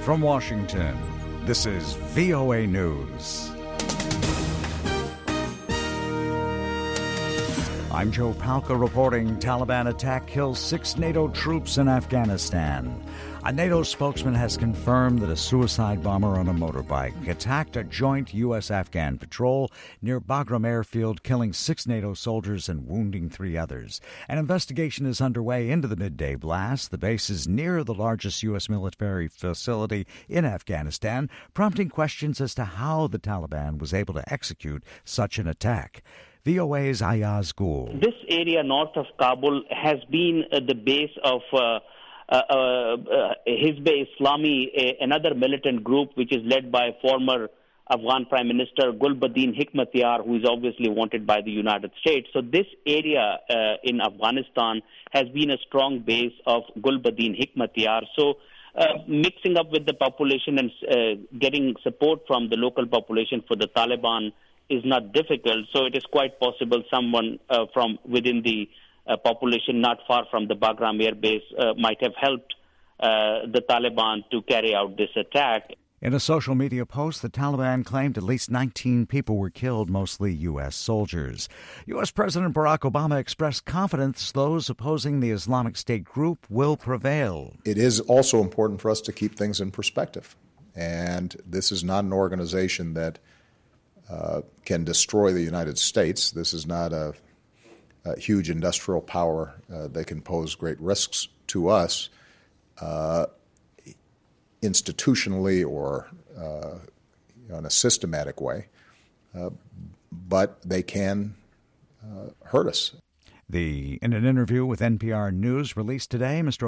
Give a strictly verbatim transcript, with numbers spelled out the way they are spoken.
From Washington, this is V O A News. I'm Joe Palca reporting Taliban attack kills six NATO troops in Afghanistan. A NATO spokesman has confirmed that a suicide bomber on a motorbike attacked a joint U S-Afghan patrol near Bagram airfield, killing six NATO soldiers and wounding three others. An investigation is underway into the midday blast. The base is near the largest U S military facility in Afghanistan, prompting questions as to how the Taliban was able to execute such an attack. V O A's Ayaz Gul. This area north of Kabul has been uh, the base of uh, uh, uh, Hizb Islami, uh, another militant group which is led by former Afghan Prime Minister Gulbuddin Hekmatyar, who is obviously wanted by the United States. So this area uh, in Afghanistan has been a strong base of Gulbuddin Hekmatyar. So uh, mixing up with the population and uh, getting support from the local population for the Taliban is not difficult, so it is quite possible someone uh, from within the uh, population not far from the Bagram Air Base uh, might have helped uh, the Taliban to carry out this attack. In a social media post, the Taliban claimed at least nineteen people were killed, mostly U S soldiers. U S President Barack Obama expressed confidence those opposing the Islamic State group will prevail. It is also important for us to keep things in perspective, and this is not an organization that Uh, can destroy the United States. This is not a, a huge industrial power. Uh, they can pose great risks to us uh, institutionally or uh, in a systematic way, uh, but they can uh, hurt us. The, in an interview with N P R News released today, Mister